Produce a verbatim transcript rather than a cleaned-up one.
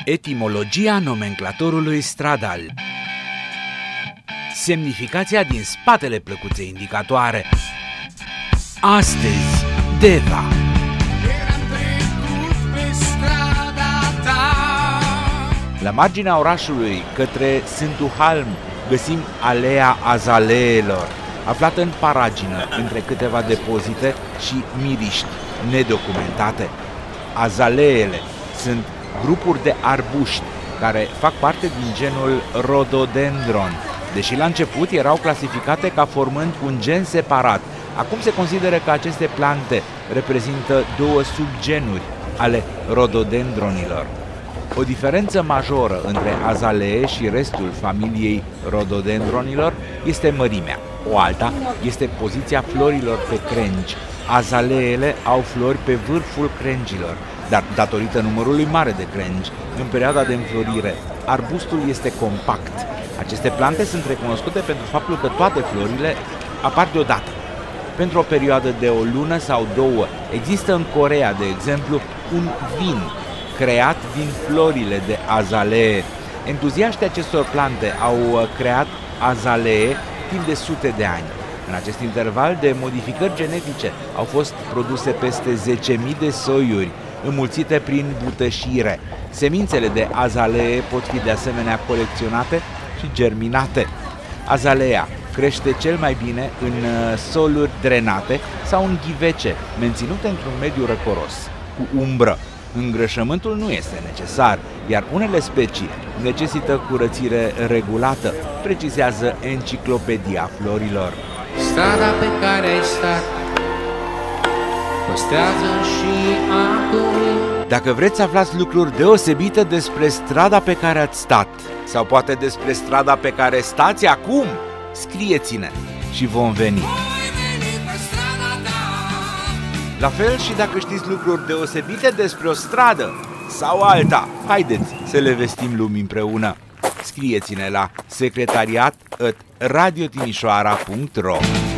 Etimologia nomenclatorului stradal. Semnificația din spatele plăcuței indicatoare. Astăzi, Deva. La marginea orașului, către Sfântul Halm, găsim Alea Azaleelor, aflată în paragină între câteva depozite și miriști nedocumentate. Azaleele sunt grupuri de arbuști care fac parte din genul Rhododendron, deși la început erau clasificate ca formând un gen separat. Acum se consideră că aceste plante reprezintă două subgenuri ale rhododendronilor. O diferență majoră între azalee și restul familiei rhododendronilor este mărimea. O alta este poziția florilor pe crengi. Azaleele au flori pe vârful crengilor, dar datorită numărului mare de crengi, în perioada de înflorire, arbustul este compact. Aceste plante sunt recunoscute pentru faptul că toate florile apar deodată. Pentru o perioadă de o lună sau două, există în Coreea, de exemplu, un vin creat din florile de azalee. Entuziaștii acestor plante au creat azalee timp de sute de ani. În acest interval de modificări genetice au fost produse peste zece mii de soiuri, înmulțite prin butășire. Semințele de azalee pot fi de asemenea colecționate și germinate. Azalea crește cel mai bine în soluri drenate sau în ghivece, menținute într-un mediu răcoros, cu umbră. Îngrășământul nu este necesar, iar unele specii necesită curățire regulată, precizează Enciclopedia Florilor. Strada pe care ai stat păstrează și acum. Dacă vreți să aflați lucruri deosebite despre strada pe care ați stat, sau poate despre strada pe care stați acum, scrieți-ne și vom veni. La fel și dacă știți lucruri deosebite despre o stradă sau alta, haideți să le vestim lumii împreună. Scrieți-ne la secretariat at radiotimișoara punct ro.